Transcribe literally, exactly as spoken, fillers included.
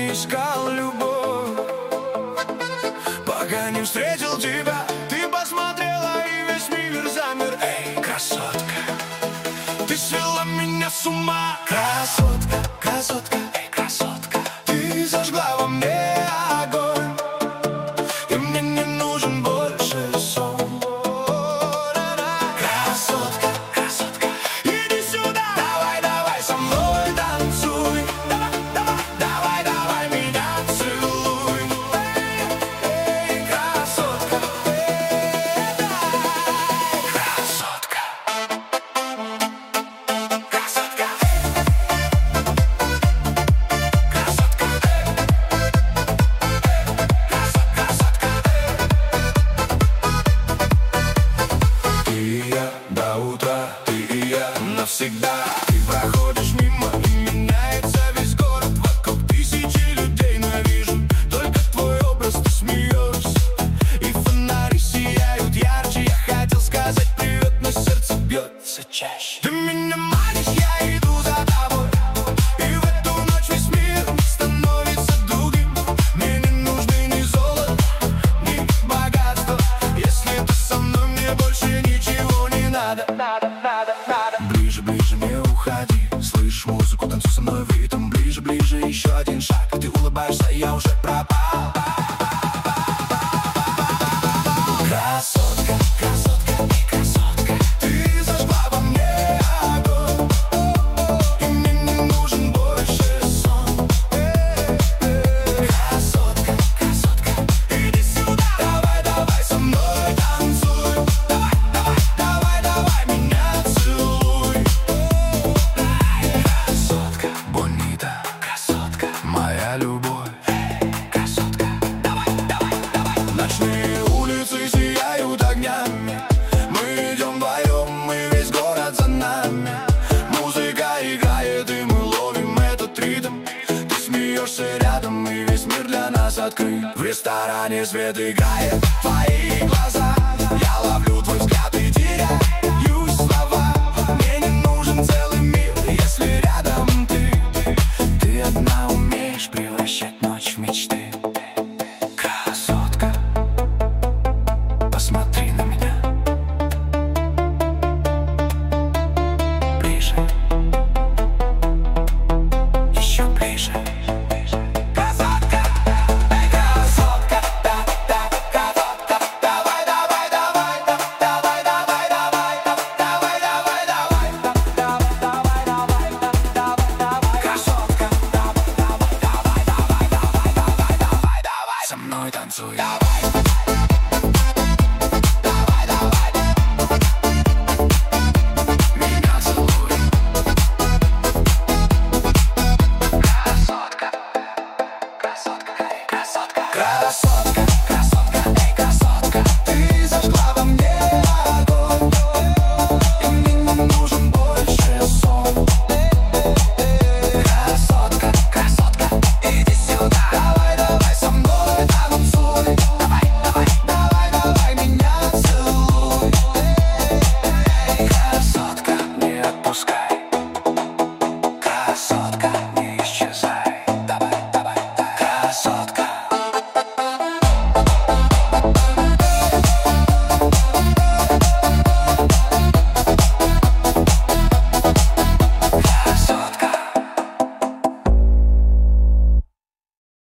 не искал любовь, пока не встретил тебя. Ты посмотрела, и весь мир замер. Эй, красотка, ты свела меня с ума. Красотка, красотка, эй, красотка, ты зажгла во мне огонь, и мне не нужен больше сон. Красотка, красотка, иди сюда. Давай, давай со мной танцуй. Давай, давай, давай, давай меня целуй. Эй, эй, красотка, эй, дай. Красотка, красотка, красотка, красотка. Ты и я до утра, ты и я навсегда. Ты проходишь мимо, и меняется весь город. Вокруг тысячи людей, но я вижу только твой образ. Ты смеешься, и фонари сияют ярче. Я хотел сказать привет, но сердце бьется чаще. Ты меня манишь, я иду за тобой, и в эту ночь весь мир становится другим. Мне не нужны ни золото, ни богатство. Если ты со мной, мне больше ничего не надо. Надо, надо, надо. Ближе, ближе, не уходи. Слышишь музыку, танцуй со мной в ритм. Ближе, ближе, еще один шаг. Ты улыбаешься, я уже пропал. Красотка, красотка, эй, красотка, ты зажгла во мне огонь, и мне не нужен больше сон. Эй, эй. Красотка, красотка, иди сюда. Давай, давай со мной танцуй. Давай, давай, давай, давай меня целуй. Красотка, бонита, красотка, моя любовь. Красотка, давай, давай, давай. Ночные улицы сияют огнями. Мы идем вдвоем, и весь город за нами. Музыка играет, и мы ловим этот ритм. Ты смеешься рядом, и весь мир для нас открыт. В ресторане свет играет твои глаза. Я ловлю твой взгляд и теряюсь в слова. Мне не нужен целый мир, если рядом ты. Ты одна умеешь превращать ночь в мечты. Красотка, посмотри на меня. Ближе, еще ближе. Красотка, эй, красотка, да, да, красотка. Давай, давай, давай, да, давай, давай, давай, да, давай, давай, давай, да, давай, давай, давай, да, давай, давай. Красотка, давай, давай, давай, давай, давай, давай, давай, давай. Со мной танцуй. Давай.